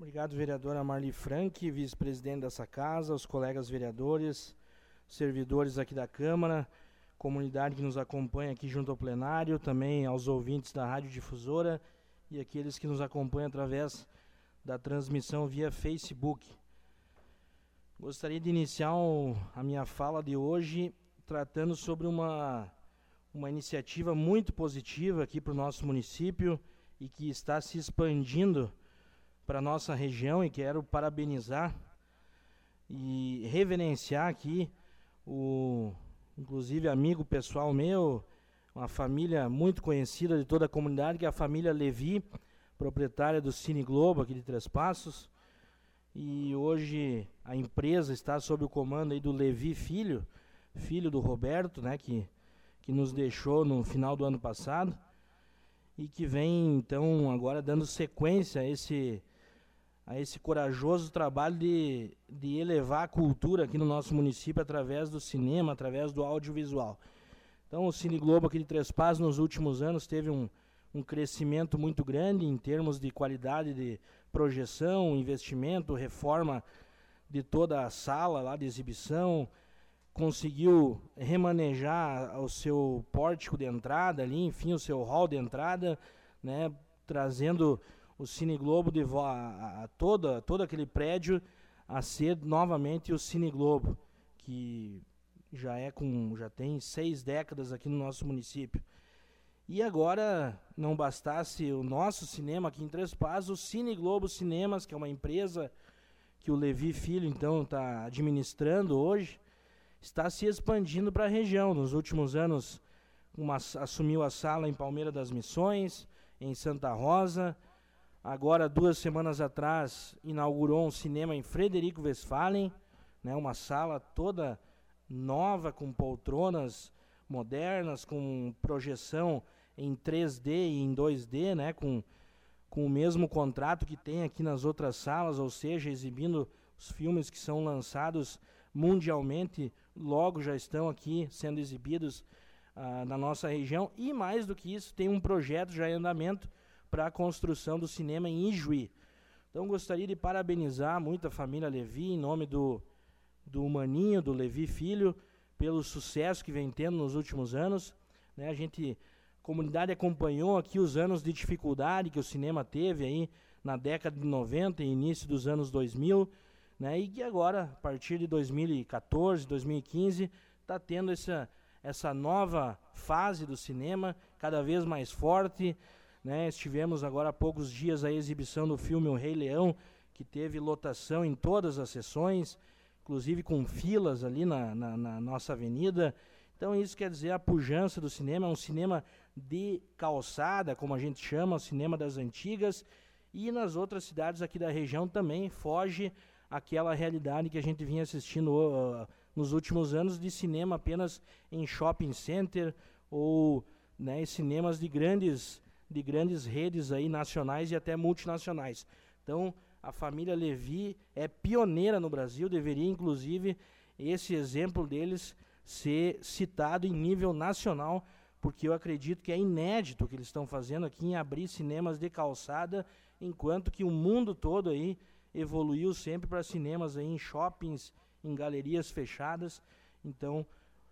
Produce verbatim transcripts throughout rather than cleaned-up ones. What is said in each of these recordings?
Obrigado, vereadora Marli Frank, vice-presidente dessa casa, os colegas vereadores, servidores aqui da Câmara, comunidade que nos acompanha aqui junto ao plenário, também aos ouvintes da Rádio Difusora e aqueles que nos acompanham através da transmissão via Facebook. Gostaria de iniciar o, a minha fala de hoje tratando sobre uma, uma iniciativa muito positiva aqui para o nosso município e que está se expandindo para a nossa região, e quero parabenizar e reverenciar aqui o, inclusive, amigo pessoal meu, uma família muito conhecida de toda a comunidade, que é a família Levi, proprietária do Cine Globo aqui de Três Passos. E hoje a empresa está sob o comando aí do Levi Filho, filho do Roberto, né, que, que nos deixou no final do ano passado, e que vem então agora dando sequência a esse, a esse corajoso trabalho de, de elevar a cultura aqui no nosso município através do cinema, através do audiovisual. Então o Cine Globo aqui de Três Passos nos últimos anos teve um, um crescimento muito grande em termos de qualidade de projeção, investimento, reforma de toda a sala lá de exibição, conseguiu remanejar o seu pórtico de entrada ali, enfim, o seu hall de entrada, né, trazendo o Cine Globo de vo a, a toda, todo aquele prédio a ser novamente o Cine Globo, que já, é com, já tem seis décadas aqui no nosso município. E agora, não bastasse o nosso cinema aqui em Três Passos, o Cine Globo Cinemas, que é uma empresa que o Levi Filho então está administrando hoje, está se expandindo para a região. Nos últimos anos, uma, assumiu a sala em Palmeira das Missões, em Santa Rosa. Agora, duas semanas atrás, inaugurou um cinema em Frederico Westphalen, né, uma sala toda nova, com poltronas modernas, com projeção em três D e em dois D, né, com, com o mesmo contrato que tem aqui nas outras salas, ou seja, exibindo os filmes que são lançados mundialmente, logo já estão aqui sendo exibidos ah, na nossa região. E mais do que isso, tem um projeto já em andamento para a construção do cinema em Ijuí. Então gostaria de parabenizar muito a família Levi, em nome do, do Maninho, do Levi Filho, pelo sucesso que vem tendo nos últimos anos, né? A gente, a comunidade acompanhou aqui os anos de dificuldade que o cinema teve aí na década de noventa e início dos anos dois mil, né? E que agora, a partir de dois mil e quatorze, dois mil e quinze, está tendo essa, essa nova fase do cinema, cada vez mais forte, né? Estivemos agora há poucos dias a exibição do filme O Rei Leão, que teve lotação em todas as sessões, inclusive com filas ali na, na, na nossa avenida. Então isso quer dizer a pujança do cinema, é um cinema de calçada, como a gente chama, o cinema das antigas, e nas outras cidades aqui da região também foge aquela realidade que a gente vinha assistindo uh, nos últimos anos de cinema apenas em shopping center ou, né, em cinemas de grandes, de grandes redes aí nacionais e até multinacionais. Então a família Levi é pioneira no Brasil, deveria inclusive esse exemplo deles ser citado em nível nacional, porque eu acredito que é inédito o que eles estão fazendo aqui em abrir cinemas de calçada, enquanto que o mundo todo aí evoluiu sempre para cinemas aí em shoppings, em galerias fechadas. Então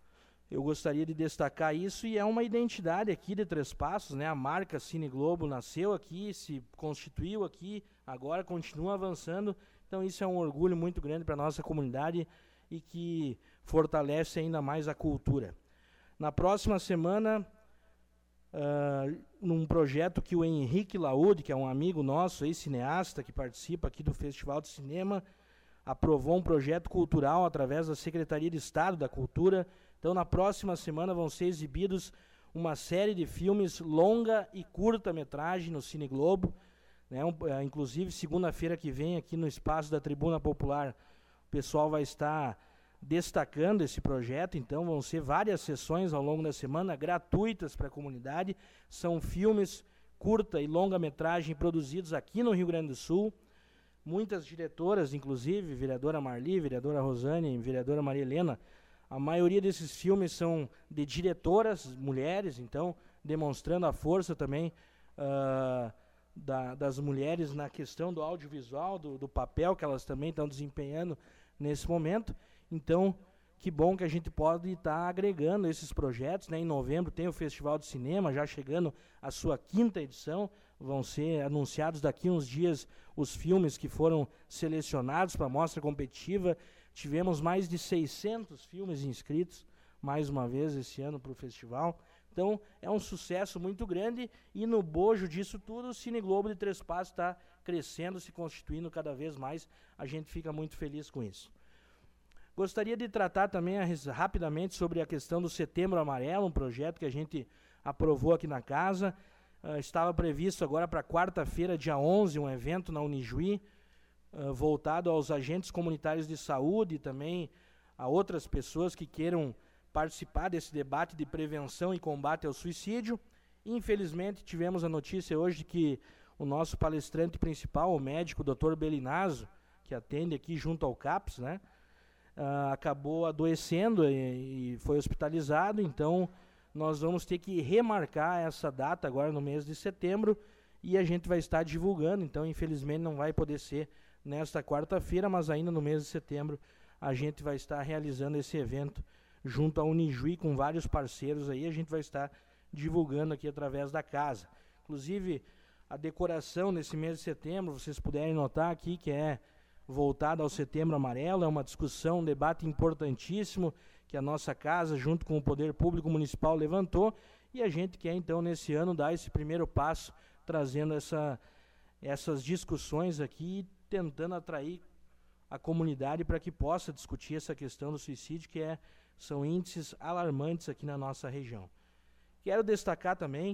eu gostaria de destacar isso, e é uma identidade aqui de Três Passos, né? A marca Cine Globo nasceu aqui, se constituiu aqui, agora continua avançando. Então isso é um orgulho muito grande para a nossa comunidade e que fortalece ainda mais a cultura. Na próxima semana, uh, num projeto que o Henrique Laúde, que é um amigo nosso, aí, cineasta, que participa aqui do Festival de Cinema, aprovou um projeto cultural através da Secretaria de Estado da Cultura. Então, na próxima semana vão ser exibidos uma série de filmes longa e curta-metragem no Cine Globo, né? Um, uh, inclusive, segunda-feira que vem, aqui no espaço da Tribuna Popular, o pessoal vai estar destacando esse projeto. Então, vão ser várias sessões ao longo da semana, gratuitas para a comunidade. São filmes curta e longa-metragem produzidos aqui no Rio Grande do Sul. Muitas diretoras, inclusive, vereadora Marli, vereadora Rosane, vereadora Maria Helena, a maioria desses filmes são de diretoras, mulheres, então, demonstrando a força também uh, da, das mulheres na questão do audiovisual, do, do papel que elas também estão desempenhando nesse momento. Então, que bom que a gente pode estar tá agregando esses projetos, né? Em novembro tem o Festival de Cinema, já chegando à sua quinta edição. Vão ser anunciados daqui uns dias os filmes que foram selecionados para a mostra competitiva. Tivemos mais de seiscentos filmes inscritos, mais uma vez, esse ano para o festival. Então, é um sucesso muito grande e no bojo disso tudo, o Cine Globo de Três Passos está crescendo, se constituindo cada vez mais. A gente fica muito feliz com isso. Gostaria de tratar também a, rapidamente sobre a questão do Setembro Amarelo, um projeto que a gente aprovou aqui na casa. Uh, estava previsto agora para quarta-feira, dia onze, um evento na Unijuí, uh, voltado aos agentes comunitários de saúde e também a outras pessoas que queiram participar desse debate de prevenção e combate ao suicídio. Infelizmente, tivemos a notícia hoje de que o nosso palestrante principal, o médico doutor Belinazzo, que atende aqui junto ao CAPS, né, uh, acabou adoecendo e, e foi hospitalizado. Então, nós vamos ter que remarcar essa data agora no mês de setembro e a gente vai estar divulgando. Então, infelizmente, não vai poder ser nesta quarta-feira, mas ainda no mês de setembro a gente vai estar realizando esse evento junto à Unijuí, com vários parceiros aí, a gente vai estar divulgando aqui através da casa. Inclusive, a decoração nesse mês de setembro, vocês puderem notar aqui, que é voltada ao Setembro Amarelo, é uma discussão, um debate importantíssimo que a nossa casa, junto com o Poder Público Municipal, levantou, e a gente quer, então, nesse ano, dar esse primeiro passo, trazendo essa, essas discussões aqui, tentando atrair a comunidade para que possa discutir essa questão do suicídio, que é são índices alarmantes aqui na nossa região. Quero destacar também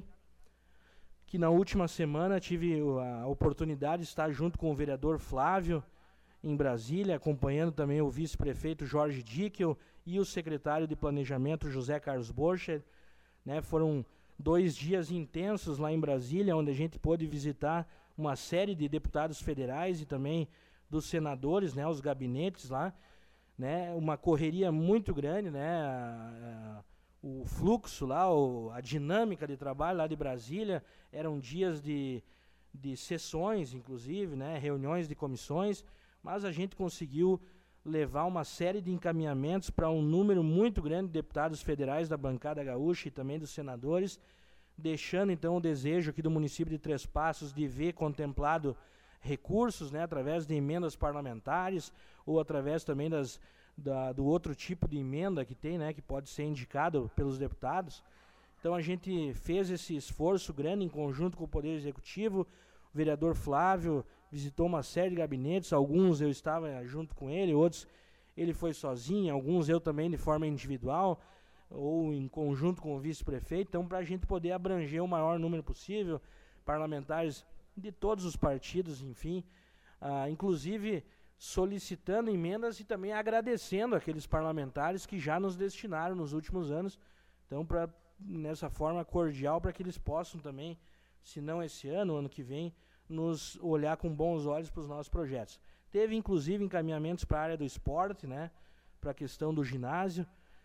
que na última semana tive a oportunidade de estar junto com o vereador Flávio em Brasília, acompanhando também o vice-prefeito Jorge Dickel e o secretário de Planejamento José Carlos Borcher. Né, foram dois dias intensos lá em Brasília, onde a gente pôde visitar uma série de deputados federais e também dos senadores, né, os gabinetes lá. Né, uma correria muito grande, né, a, a, o fluxo lá, o, a dinâmica de trabalho lá de Brasília, eram dias de, de sessões, inclusive, né, reuniões de comissões, mas a gente conseguiu levar uma série de encaminhamentos para um número muito grande de deputados federais da bancada gaúcha e também dos senadores, deixando então o desejo aqui do município de Três Passos de ver contemplado recursos, né, através de emendas parlamentares ou através também das, da, do outro tipo de emenda que tem, né, que pode ser indicado pelos deputados. Então a gente fez esse esforço grande em conjunto com o Poder Executivo. O vereador Flávio visitou uma série de gabinetes, alguns eu estava junto com ele, outros ele foi sozinho, alguns eu também de forma individual ou em conjunto com o vice-prefeito. Então, para a gente poder abranger o maior número possível, parlamentares de todos os partidos, enfim, ah, inclusive solicitando emendas e também agradecendo aqueles parlamentares que já nos destinaram nos últimos anos. Então, pra, nessa forma cordial, para que eles possam também, se não esse ano, ano que vem, nos olhar com bons olhos para os nossos projetos. Teve, inclusive, encaminhamentos para a área do esporte, né, para a questão do ginásio,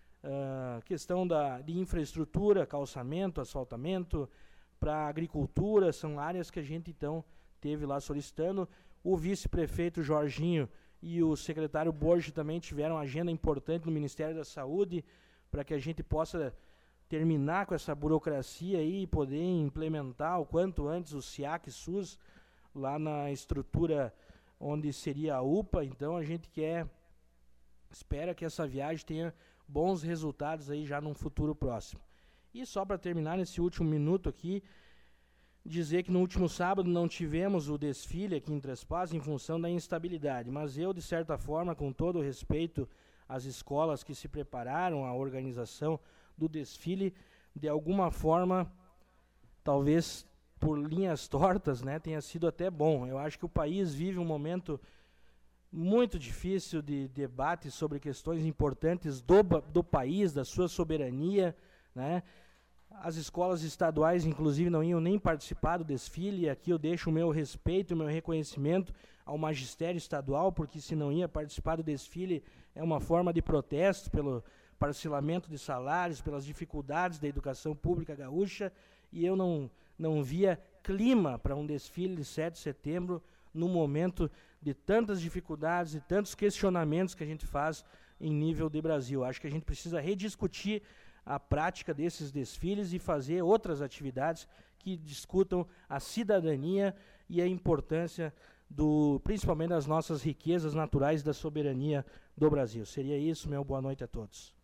uh, questão da, de infraestrutura, calçamento, asfaltamento, para a agricultura, são áreas que a gente, então, teve lá solicitando. O vice-prefeito Jorginho e o secretário Borges também tiveram agenda importante no Ministério da Saúde, para que a gente possa terminar com essa burocracia aí e poder implementar o quanto antes o SIAC SUS lá na estrutura onde seria a U P A. Então a gente quer, espera que essa viagem tenha bons resultados aí já num futuro próximo. E só para terminar nesse último minuto aqui, dizer que no último sábado não tivemos o desfile aqui em Três Passos em função da instabilidade, mas eu, de certa forma, com todo o respeito às escolas que se prepararam, à organização do desfile, de alguma forma, talvez por linhas tortas, né, tenha sido até bom. Eu acho que o país vive um momento muito difícil de debate sobre questões importantes do, do país, da sua soberania, né. As escolas estaduais, inclusive, não iam nem participar do desfile, e aqui eu deixo o meu respeito, o meu reconhecimento ao magistério estadual, porque se não ia participar do desfile é uma forma de protesto pelo parcelamento de salários, pelas dificuldades da educação pública gaúcha, e eu não, não via clima para um desfile de sete de setembro, num momento de tantas dificuldades e tantos questionamentos que a gente faz em nível de Brasil. Acho que a gente precisa rediscutir a prática desses desfiles e fazer outras atividades que discutam a cidadania e a importância, do, principalmente das nossas riquezas naturais, da soberania do Brasil. Seria isso, meu boa noite a todos.